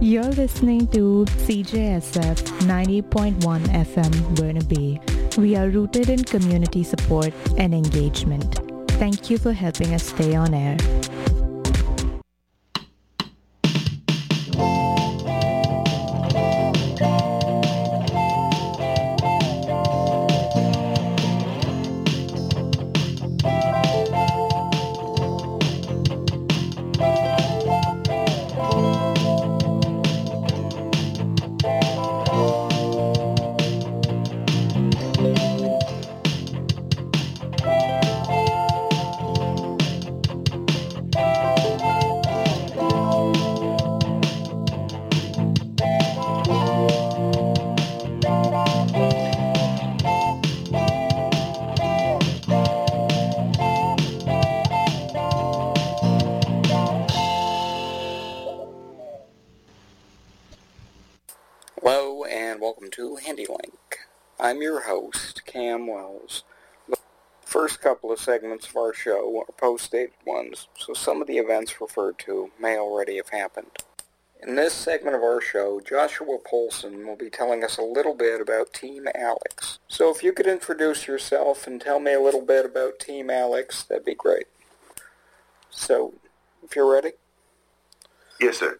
You're listening to CJSF 90.1 FM Burnaby. We are rooted in community support and engagement. Thank you for helping us stay on air. Hello and welcome to HandyLink. I'm your host, Cam Wells. The first couple of segments of our show are post-dated ones, so some of the events referred to may already have happened. In this segment of our show, Joshua Polson will be telling us a little bit about Team Alex. So if you could introduce yourself and tell me a little bit about Team Alex, that'd be great. So, if you're ready. Yes, sir.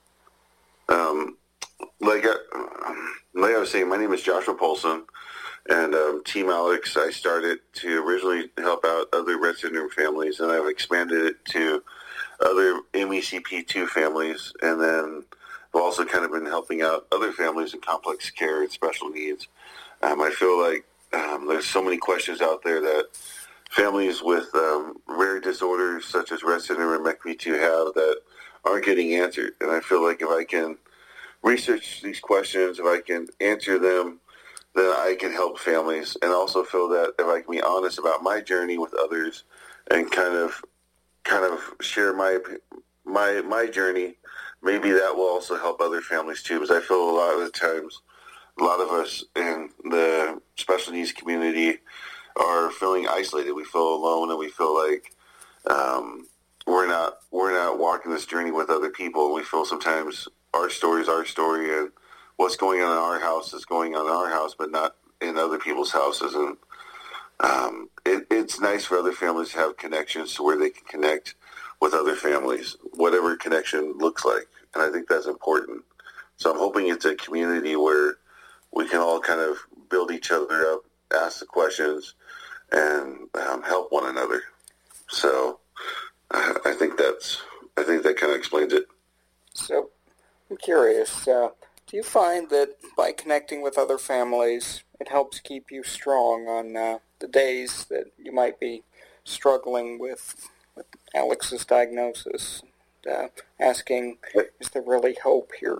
Like I was saying, my name is Joshua Polson, and Team Alex, I started to originally help out other Rett syndrome families, and I've expanded it to other MECP2 families, and then I've also kind of been helping out other families in complex care and special needs. I feel like there's so many questions out there that families with rare disorders such as Rett syndrome and MECP2 have that aren't getting answered, and I feel like if I can research these questions, if I can answer them, then I can help families. And I also feel that if I can be honest about my journey with others and kind of share my journey, maybe that will also help other families too. Because I feel a lot of the times, a lot of us in the special needs community are feeling isolated. We feel alone, and we feel like we're not walking this journey with other people. And we feel sometimes our story is our story, and what's going on in our house is going on in our house, but not in other people's houses. And it's nice for other families to have connections to where they can connect with other families, whatever connection looks like. And I think that's important. So I'm hoping it's a community where we can all kind of build each other up, ask the questions, and help one another. So I think that kind of explains it. So, I'm curious, do you find that by connecting with other families, it helps keep you strong on the days that you might be struggling with Alex's diagnosis, asking, is there really hope here?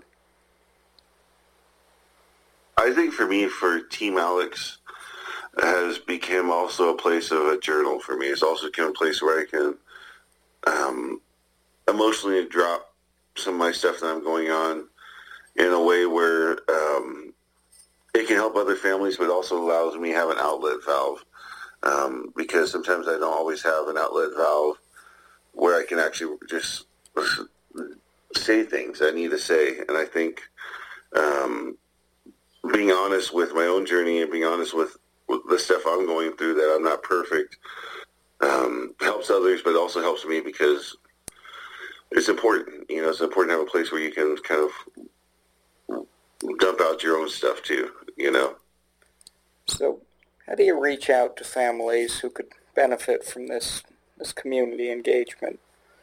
I think for me, for Team Alex, has become also a place of a journal for me. It's also become a place where I can emotionally drop some of my stuff that I'm going on in a way where it can help other families, but also allows me to have an outlet valve, because sometimes I don't always have an outlet valve where I can actually just say things I need to say. And I think being honest with my own journey and being honest with the stuff I'm going through, that I'm not perfect, helps others, but also helps me because it's important. It's important to have a place where you can kind of dump out your own stuff too, So, how do you reach out to families who could benefit from this community engagement?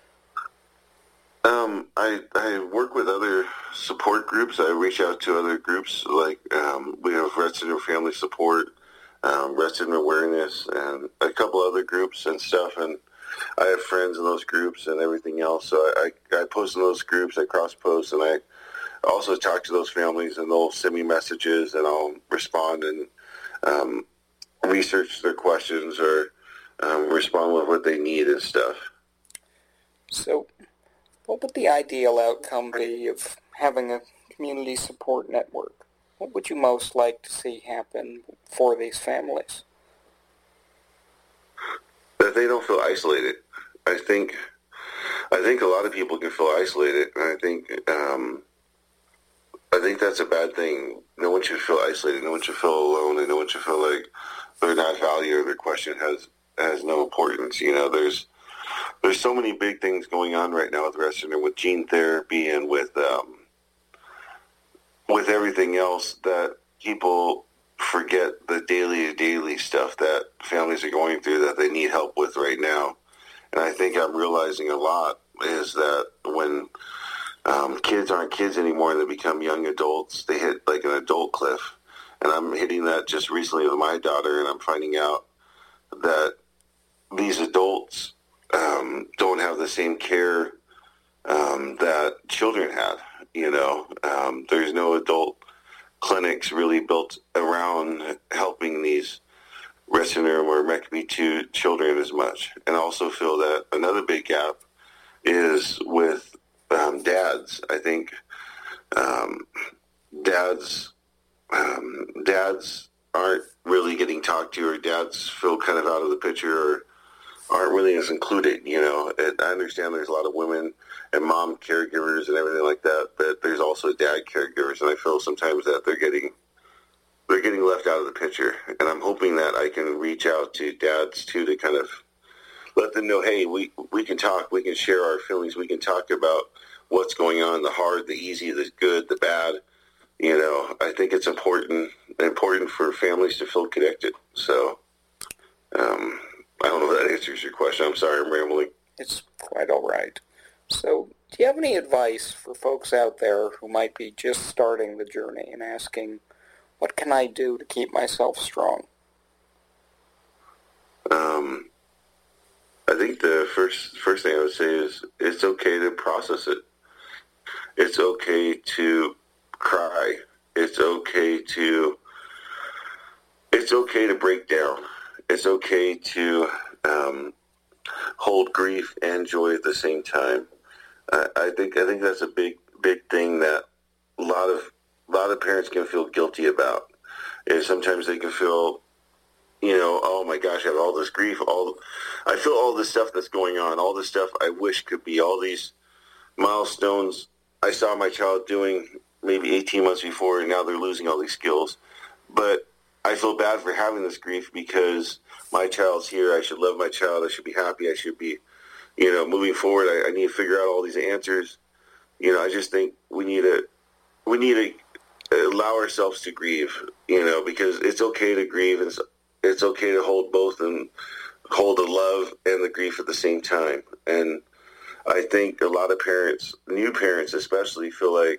I work with other support groups. I reach out to other groups like we have Rett Syndrome Family Support, Rett Syndrome Awareness, and a couple other groups and stuff. And I have friends in those groups and everything else. So I post in those groups, I cross-post, and I also talk to those families, and they'll send me messages, and I'll respond and research their questions or respond with what they need and stuff. So, what would the ideal outcome be of having a community support network? What would you most like to see happen for these families? That they don't feel isolated. I think a lot of people can feel isolated, and I think I think that's a bad thing. No one should feel isolated. No one should feel alone, and no one should feel like they're not valued or their question has no importance. There's so many big things going on right now with wrestling and with gene therapy and with everything else that people forget the daily stuff that families are going through that they need help with right now. And I think I'm realizing a lot is that when kids aren't kids anymore and they become young adults, they hit like an adult cliff. And I'm hitting that just recently with my daughter, and I'm finding out that these adults don't have the same care that children have. There's no adult clinics really built around helping these Rett syndrome or MECP2 children as much. And I also feel that another big gap is with dads. I think dads aren't really getting talked to, or dads feel kind of out of the picture or aren't really as included. I understand there's a lot of women and mom caregivers and everything like that, but there's also dad caregivers, and I feel sometimes that they're getting left out of the picture. And I'm hoping that I can reach out to dads too to kind of let them know, hey, we can talk, we can share our feelings, we can talk about what's going on, the hard, the easy, the good, the bad. I think it's important for families to feel connected. So I don't know if that answers your question. I'm sorry, I'm rambling. It's quite all right. So do you have any advice for folks out there who might be just starting the journey and asking, what can I do to keep myself strong? I think the first thing I would say is it's okay to process it. It's okay to cry. It's okay to break down. It's okay to hold grief and joy at the same time. I think that's a big thing that a lot of parents can feel guilty about. Is sometimes they can feel, oh my gosh, I have all this grief, I feel all this stuff that's going on, all this stuff I wish could be, all these milestones I saw my child doing maybe 18 months before, and now they're losing all these skills. But I feel bad for having this grief because my child's here. I should love my child. I should be happy. I should be, moving forward. I need to figure out all these answers. I just think we need to allow ourselves to grieve, because it's okay to grieve, and it's okay to hold both and hold the love and the grief at the same time. And I think a lot of parents, new parents especially, feel like,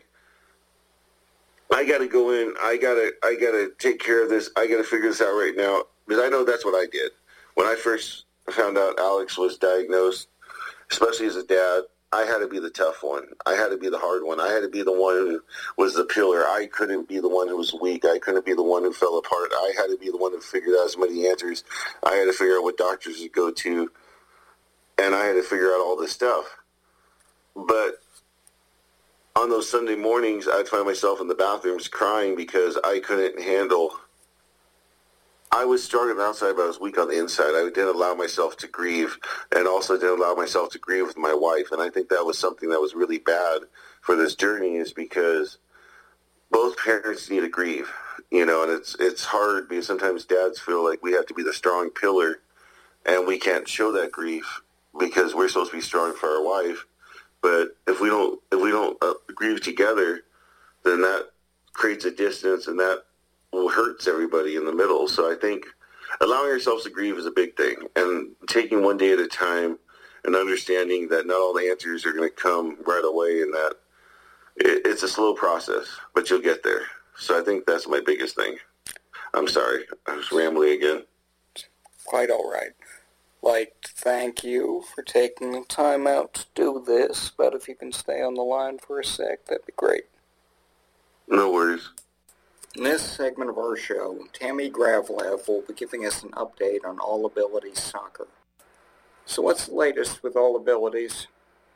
I got to go in, I got to take care of this, I got to figure this out right now, because I know that's what I did. When I first found out Alex was diagnosed, especially as a dad, I had to be the tough one. I had to be the hard one. I had to be the one who was the pillar. I couldn't be the one who was weak. I couldn't be the one who fell apart. I had to be the one who figured out as many answers. I had to figure out what doctors to go to, and I had to figure out all this stuff. But on those Sunday mornings, I'd find myself in the bathrooms crying because I couldn't handle. I was strong on the outside, but I was weak on the inside. I didn't allow myself to grieve, and also didn't allow myself to grieve with my wife. And I think that was something that was really bad for this journey, is because both parents need to grieve, and it's hard because sometimes dads feel like we have to be the strong pillar, and we can't show that grief because we're supposed to be strong for our wife. But if we don't grieve together, then that creates a distance, and that hurts everybody in the middle. So I think allowing ourselves to grieve is a big thing, and taking one day at a time, and understanding that not all the answers are going to come right away, and that it's a slow process, but you'll get there. So I think that's my biggest thing. I'm sorry, I was rambling again. Quite all right. Like to thank you for taking the time out to do this, but if you can stay on the line for a sec, that'd be great. No worries. In this segment of our show, Tammy Gravlev will be giving us an update on All Abilities Soccer. So what's the latest with All Abilities?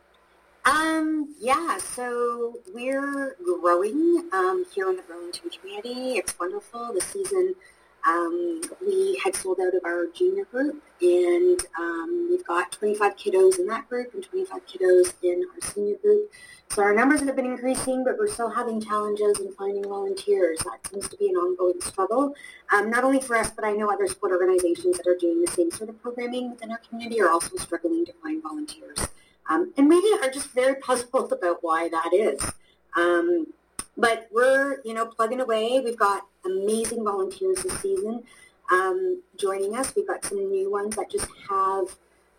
So we're growing here in the Burlington community. It's wonderful. The season We had sold out of our junior group, and we've got 25 kiddos in that group and 25 kiddos in our senior group. So our numbers have been increasing, but we're still having challenges in finding volunteers. That seems to be an ongoing struggle, not only for us, but I know other sport organizations that are doing the same sort of programming within our community are also struggling to find volunteers. And maybe are just very puzzled about why that is. But we're, plugging away. We've got amazing volunteers this season joining us. We've got some new ones that just have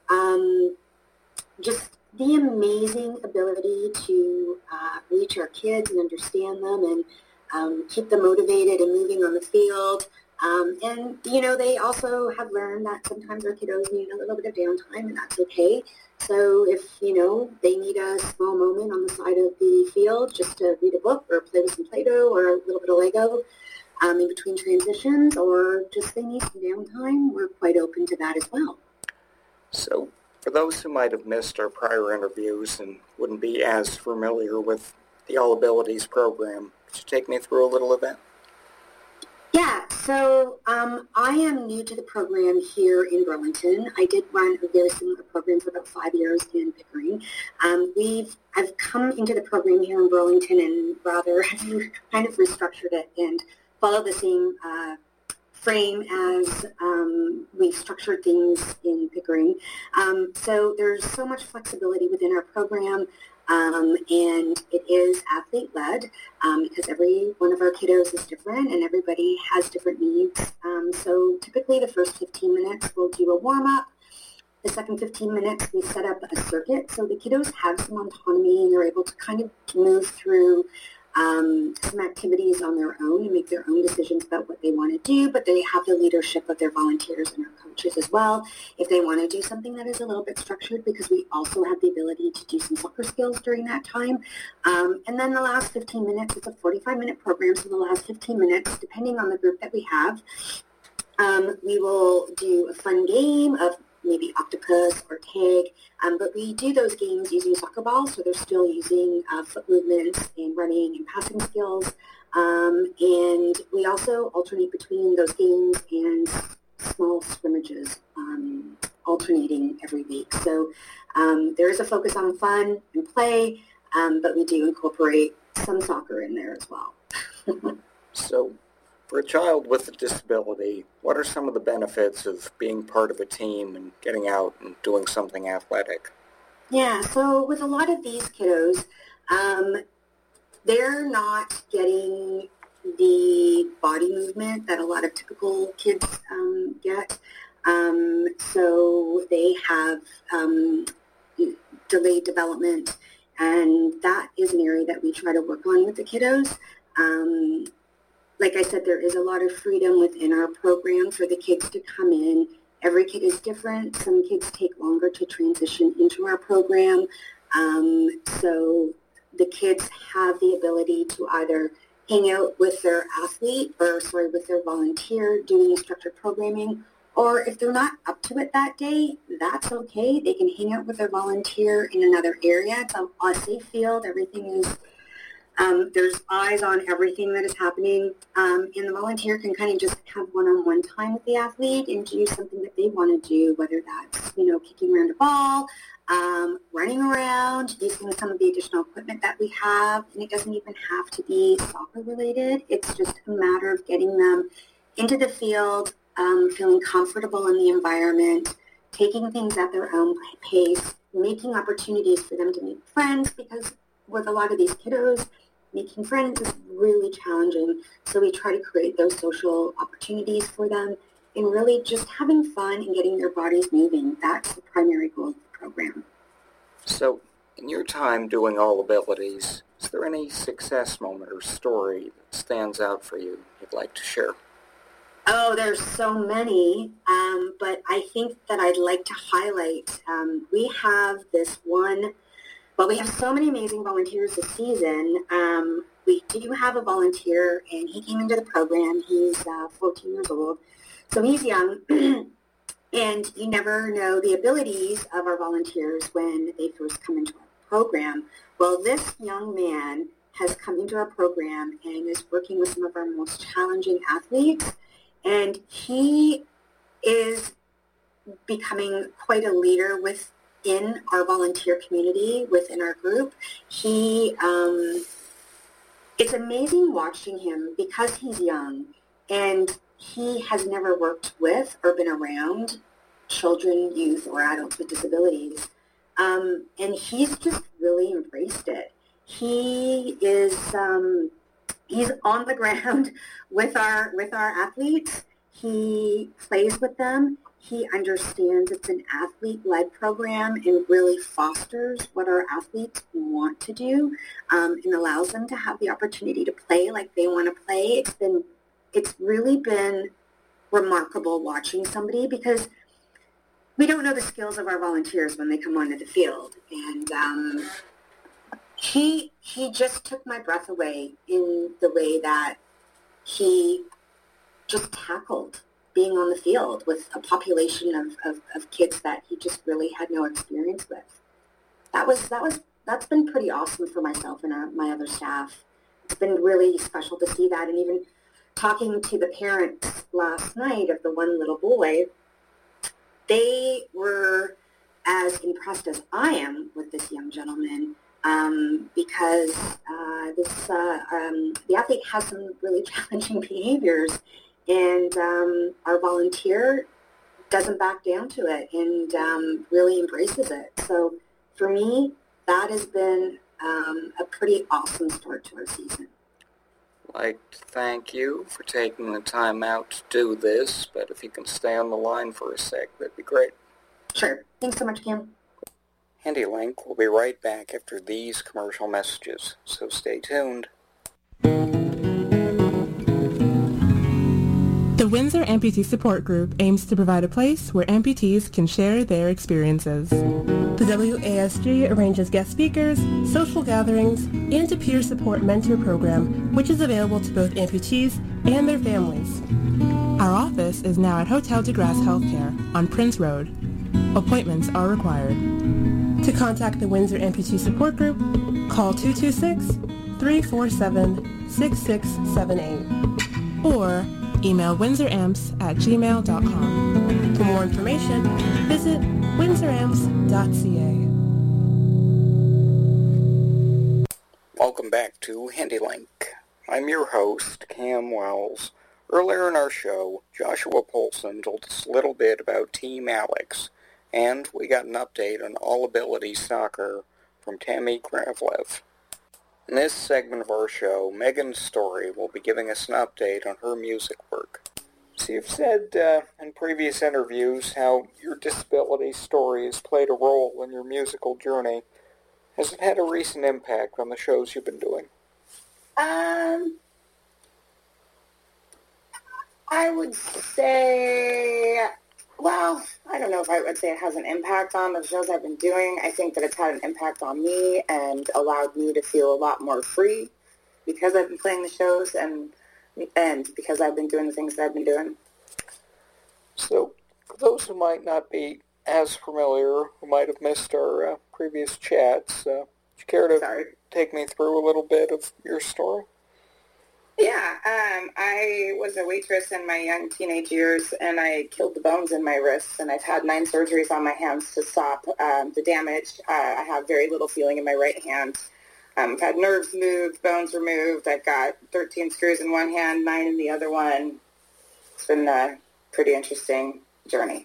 just the amazing ability to reach our kids and understand them and keep them motivated and moving on the field. And, they also have learned that sometimes our kiddos need a little bit of downtime, and that's okay. So if, they need a small moment on the side of the field just to read a book or play with some Play-Doh or a little bit of Lego in between transitions, or just they need some downtime, we're quite open to that as well. So for those who might have missed our prior interviews and wouldn't be as familiar with the All Abilities program, could you take me through a little of that? Yeah, so I am new to the program here in Burlington. I did run a very similar program for about 5 years in Pickering. I've come into the program here in Burlington and rather kind of restructured it and follow the same frame as we've structured things in Pickering. So there's so much flexibility within our program. And it is athlete-led because every one of our kiddos is different and everybody has different needs. So typically the first 15 minutes we'll do a warm-up. The second 15 minutes we set up a circuit so the kiddos have some autonomy and they're able to kind of move through some activities on their own and make their own decisions about what they want to do, but they have the leadership of their volunteers and our coaches as well if they want to do something that is a little bit structured, because we also have the ability to do some soccer skills during that time. And then the last 15 minutes, it's a 45-minute program, so the last 15 minutes, depending on the group that we have, we will do a fun game of maybe octopus or tag, but we do those games using soccer balls, so they're still using foot movements and running and passing skills, and we also alternate between those games and small scrimmages, alternating every week. So there is a focus on fun and play, but we do incorporate some soccer in there as well. So for a child with a disability, what are some of the benefits of being part of a team and getting out and doing something athletic? Yeah, so with a lot of these kiddos, they're not getting the body movement that a lot of typical kids get. So they have delayed development, and that is an area that we try to work on with the kiddos. Like I said, there is a lot of freedom within our program for the kids to come in. Every kid is different. Some kids take longer to transition into our program. So the kids have the ability to either hang out with their with their volunteer doing structured programming, or if they're not up to it that day, that's okay. They can hang out with their volunteer in another area. It's a safe field. Everything is there's eyes on everything that is happening, and the volunteer can kind of just have one-on-one time with the athlete and do something that they want to do, whether that's, kicking around a ball, running around, using some of the additional equipment that we have, and it doesn't even have to be soccer-related. It's just a matter of getting them into the field, feeling comfortable in the environment, taking things at their own pace, making opportunities for them to make friends, because with a lot of these kiddos, making friends is really challenging. So we try to create those social opportunities for them and really just having fun and getting their bodies moving. That's the primary goal of the program. So in your time doing All Abilities, is there any success moment or story that stands out for you you'd like to share? Oh, there's so many, but I think that I'd like to highlight, we have this one. Well, we have so many amazing volunteers this season. We do have a volunteer, and he came into the program. He's 14 years old, so he's young, and you never know the abilities of our volunteers when they first come into our program. Well, this young man has come into our program and is working with some of our most challenging athletes, And he is becoming quite a leader within our volunteer community, within our group. It's amazing watching him because he's young and he has never worked with or been around children, youth, or adults with disabilities. And he's just really embraced it. He is he's on the ground with our athletes. He plays with them. He understands it's an athlete-led program and really fosters what our athletes want to do, and allows them to have the opportunity to play like they want to play. It's really been remarkable watching somebody, because we don't know the skills of our volunteers when they come onto the field. And he just took my breath away in the way that he just tackled being on the field with a population of kids that he just really had no experience with. That's been pretty awesome for myself and my other staff. It's been really special to see that. And even talking to the parents last night of the one little boy, they were as impressed as I am with this young gentleman, because the athlete has some really challenging behaviors, and our volunteer doesn't back down to it and really embraces it. So for me, that has been a pretty awesome start to our season. I'd like to thank you for taking the time out to do this, but if you can stay on the line for a sec, that'd be great. Sure. Thanks so much, Cam. HandyLink will be right back after these commercial messages, so stay tuned. The Windsor Amputee Support Group aims to provide a place where amputees can share their experiences. The WASG arranges guest speakers, social gatherings, and a peer support mentor program, which is available to both amputees and their families. Our office is now at Hotel de Grace Healthcare on Prince Road. Appointments are required. To contact the Windsor Amputee Support Group, call 226-347-6678 or email windsoramps@gmail.com. For more information, visit windsoramps.ca. Welcome back to HandyLink. I'm your host, Cam Wells. Earlier in our show, Joshua Polson told us a little bit about Team Alex, and we got an update on All Ability Soccer from Tammy Gravlev. In this segment of our show, Megan Story will be giving us an update on her music work. So you've said in previous interviews how your disability story has played a role in your musical journey. Has it had a recent impact on the shows you've been doing? I would say, well, I don't know if I would say it has an impact on the shows I've been doing. I think that it's had an impact on me and allowed me to feel a lot more free because I've been playing the shows and because I've been doing the things that I've been doing. So, for those who might not be as familiar, who might have missed our previous chats, would you care to take me through a little bit of your story? Yeah, I was a waitress in my young teenage years, and I killed the bones in my wrists, and I've had 9 surgeries on my hands to stop the damage. I have very little feeling in my right hand. I've had nerves moved, bones removed. I've got 13 screws in one hand, 9 in the other one. It's been a pretty interesting journey.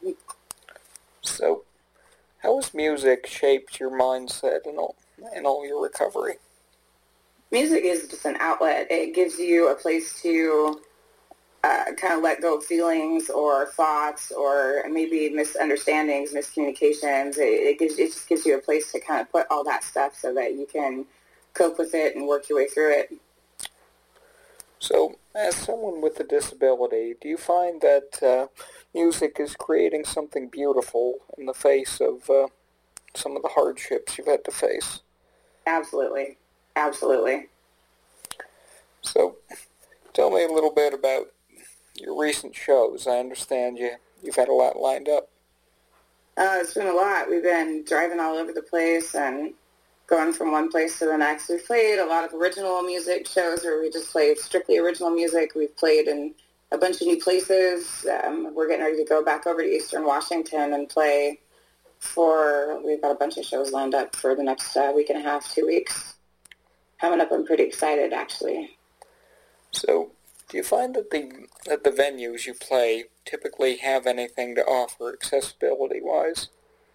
So, how has music shaped your mindset and all your recovery? Music is just an outlet. It gives you a place to kind of let go of feelings or thoughts or maybe misunderstandings, miscommunications. It just gives you a place to kind of put all that stuff so that you can cope with it and work your way through it. So, as someone with a disability, do you find that music is creating something beautiful in the face of some of the hardships you've had to face? Absolutely. Absolutely. So, tell me a little bit about your recent shows. I understand you've had a lot lined up. It's been a lot. We've been driving all over the place and going from one place to the next. We've played a lot of original music shows where we just played strictly original music. We've played in a bunch of new places. We're getting ready to go back over to Eastern Washington and play we've got a bunch of shows lined up for the next week and a half, 2 weeks. Coming up, I'm pretty excited, actually. So, do you find that the venues you play typically have anything to offer accessibility-wise?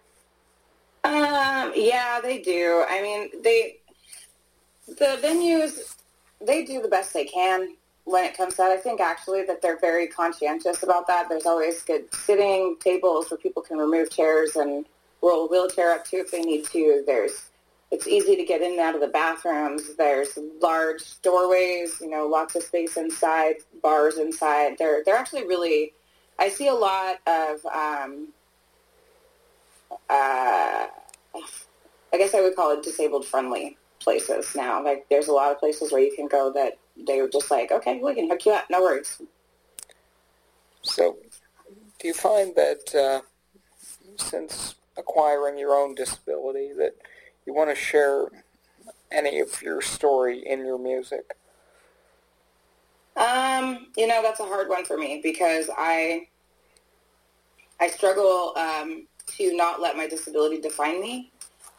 Yeah, they do. I mean, the venues, they do the best they can when it comes to that. I think actually that they're very conscientious about that. There's always good sitting tables where people can remove chairs and roll a wheelchair up to if they need to. It's easy to get in and out of the bathrooms. There's large doorways, lots of space inside, bars inside. They're actually really, I see a lot of, I guess I would call it disabled-friendly places now. Like, there's a lot of places where you can go that they were just like, okay, we can hook you up, no worries. So, do you find that since acquiring your own disability that you want to share any of your story in your music? That's a hard one for me because I struggle to not let my disability define me.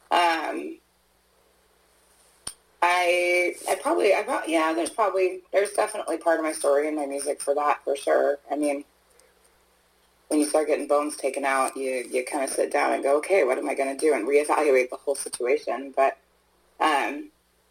There's definitely part of my story in my music for that, for sure. I mean, when you start getting bones taken out, you kind of sit down and go, okay, what am I going to do, and reevaluate the whole situation. But I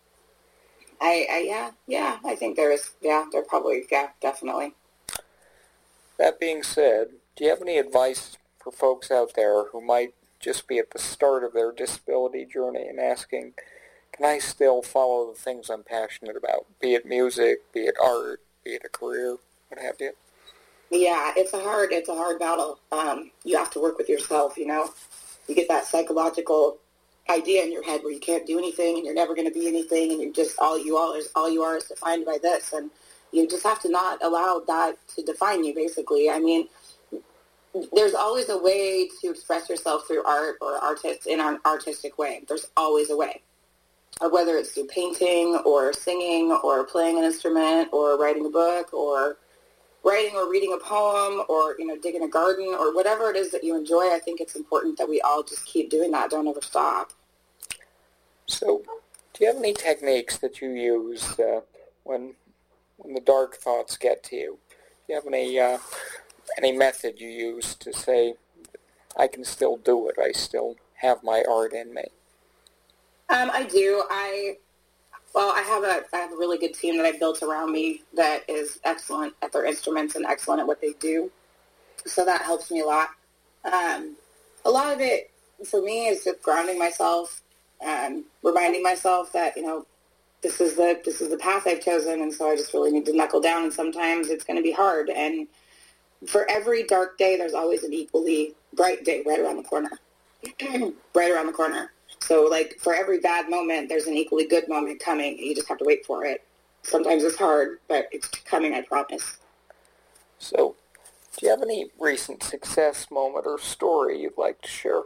think definitely. That being said, do you have any advice for folks out there who might just be at the start of their disability journey and asking, can I still follow the things I'm passionate about, be it music, be it art, be it a career, what have you? Yeah, it's a hard battle. You have to work with yourself, You get that psychological idea in your head where you can't do anything and you're never going to be anything and you're just all you are is defined by this, and you just have to not allow that to define you, basically. I mean, there's always a way to express yourself through art or in an artistic way. There's always a way. Whether it's through painting or singing or playing an instrument or writing a book or writing or reading a poem or, digging a garden or whatever it is that you enjoy, I think it's important that we all just keep doing that. Don't ever stop. So, do you have any techniques that you use when the dark thoughts get to you? Do you have any method you use to say, I can still do it, I still have my art in me? I do. I have a really good team that I've built around me that is excellent at their instruments and excellent at what they do. So that helps me a lot. A lot of it for me is just grounding myself, reminding myself that, this is the path I've chosen, and so I just really need to knuckle down, and sometimes it's going to be hard. And for every dark day, there's always an equally bright day right around the corner. Right around the corner. So, for every bad moment, there's an equally good moment coming. You just have to wait for it. Sometimes it's hard, but it's coming, I promise. So, do you have any recent success moment or story you'd like to share?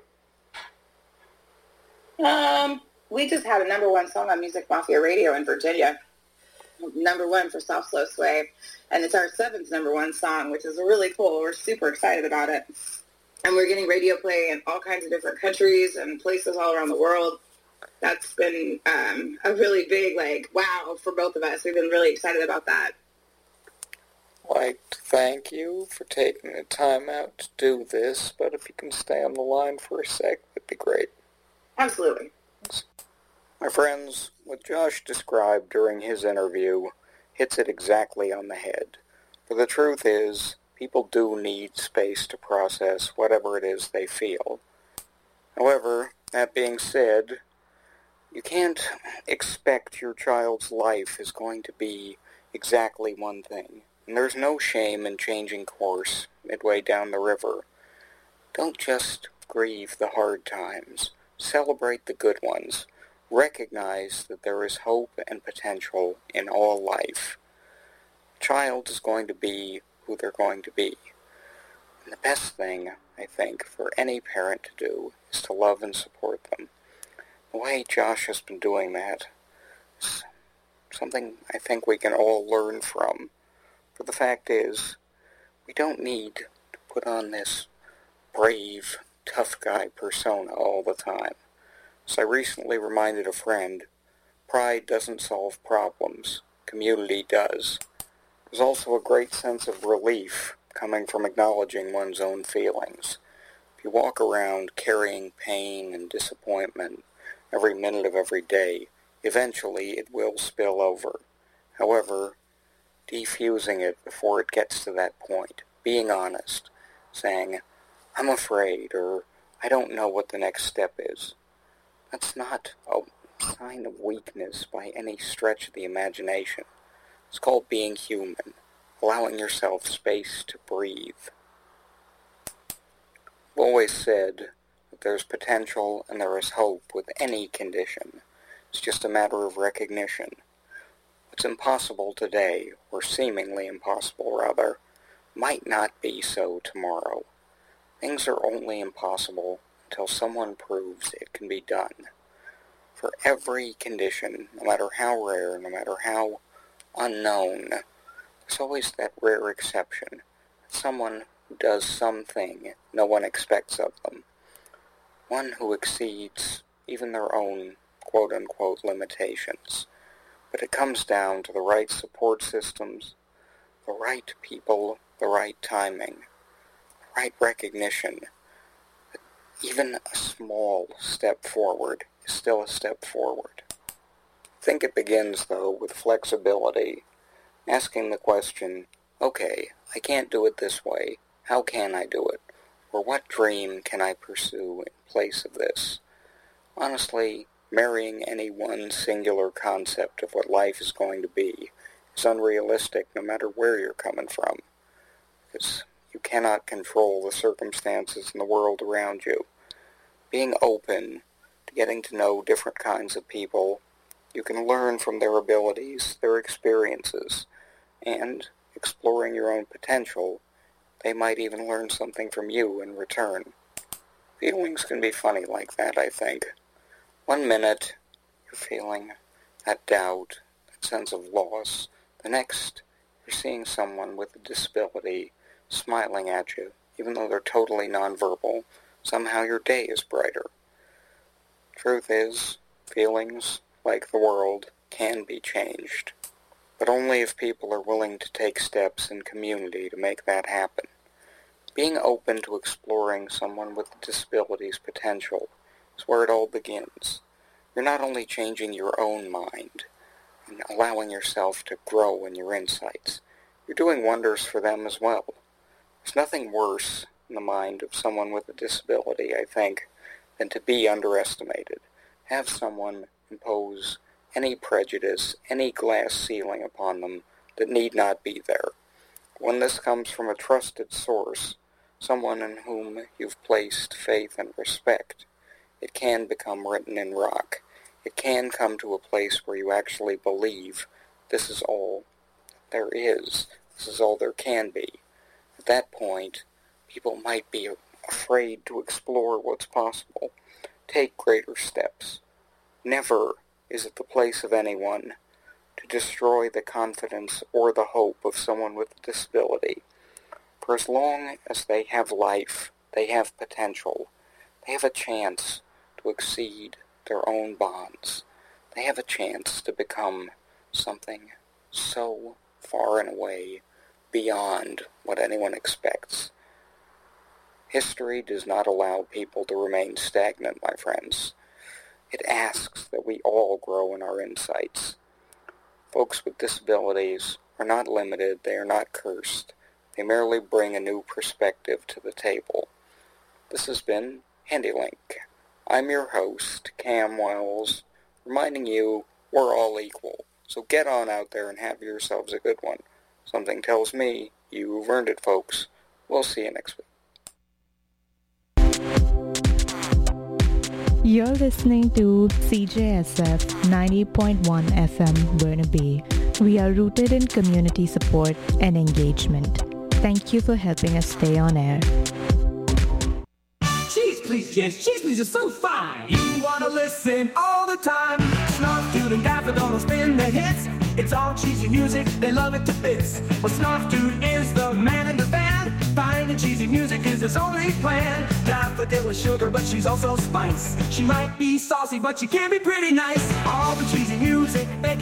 We just had a number one song on Music Mafia Radio in Virginia. Number one for Soft Slow Sway. And it's our 7th number one song, which is really cool. We're super excited about it. And we're getting radio play in all kinds of different countries and places all around the world. That's been a really big, wow for both of us. We've been really excited about that. I'd like to thank you for taking the time out to do this, but if you can stay on the line for a sec, that'd be great. Absolutely. My friends, what Josh described during his interview hits it exactly on the head. For the truth is, people do need space to process whatever it is they feel. However, that being said, you can't expect your child's life is going to be exactly one thing. And there's no shame in changing course midway down the river. Don't just grieve the hard times. Celebrate the good ones. Recognize that there is hope and potential in all life. A child is going to be who they're going to be. And the best thing, I think, for any parent to do is to love and support them. The way Josh has been doing that is something I think we can all learn from. For the fact is, We don't need to put on this brave, tough guy persona all the time. As I recently reminded a friend, pride doesn't solve problems. Community does. There's also a great sense of relief coming from acknowledging one's own feelings. If you walk around carrying pain and disappointment every minute of every day, eventually it will spill over. However, defusing it before it gets to that point, being honest, saying, I'm afraid, or I don't know what the next step is, that's not a sign of weakness by any stretch of the imagination. It's called being human, allowing yourself space to breathe. I've always said that there's potential and there is hope with any condition. It's just a matter of recognition. What's impossible today, or seemingly impossible rather, might not be so tomorrow. Things are only impossible until someone proves it can be done. For every condition, no matter how rare, no matter how unknown, there's always that rare exception. Someone who does something no one expects of them. One who exceeds even their own quote-unquote limitations. But it comes down to the right support systems, the right people, the right timing, the right recognition that even a small step forward is still a step forward. I think it begins, though, with flexibility, asking the question, okay, I can't do it this way, how can I do it? Or what dream can I pursue in place of this? Honestly, marrying any one singular concept of what life is going to be is unrealistic no matter where you're coming from, because you cannot control the circumstances in the world around you. Being open to getting to know different kinds of people, you can learn from their abilities, their experiences, and exploring your own potential, they might even learn something from you in return. Feelings can be funny like that, I think. One minute, you're feeling that doubt, that sense of loss. The next, you're seeing someone with a disability smiling at you, even though they're totally nonverbal. Somehow your day is brighter. Truth is, feelings, like the world, can be changed. But only if people are willing to take steps in community to make that happen. Being open to exploring someone with a disability's potential is where it all begins. You're not only changing your own mind and allowing yourself to grow in your insights, you're doing wonders for them as well. There's nothing worse in the mind of someone with a disability, I think, than to be underestimated. Have someone impose any prejudice, any glass ceiling upon them that need not be there. When this comes from a trusted source, someone in whom you've placed faith and respect, it can become written in rock. It can come to a place where you actually believe this is all there is. This is all there can be. At that point, people might be afraid to explore what's possible. Take greater steps. Never is it the place of anyone to destroy the confidence or the hope of someone with a disability. For as long as they have life, they have potential. They have a chance to exceed their own bonds. They have a chance to become something so far and away beyond what anyone expects. History does not allow people to remain stagnant, my friends. It asks that we all grow in our insights. Folks with disabilities are not limited, they are not cursed. They merely bring a new perspective to the table. This has been HandyLink. I'm your host, Cam Wells, reminding you we're all equal. So get on out there and have yourselves a good one. Something tells me you've earned it, folks. We'll see you next week. You're listening to CJSF 90.1 FM Burnaby. We are rooted in community support and engagement. Thank you for helping us stay on air. Cheese, please, yes, cheese, please, you're so fine. You wanna listen all the time. Snarf Dude and Daffodil will spin the hits. It's all cheesy music, they love it to bits. Well, Snarf Dude is the man in the band. Plain and cheesy music is his only plan. Daffodil with sugar, but she's also spice. She might be saucy, but she can be pretty nice. All the cheesy music, Becky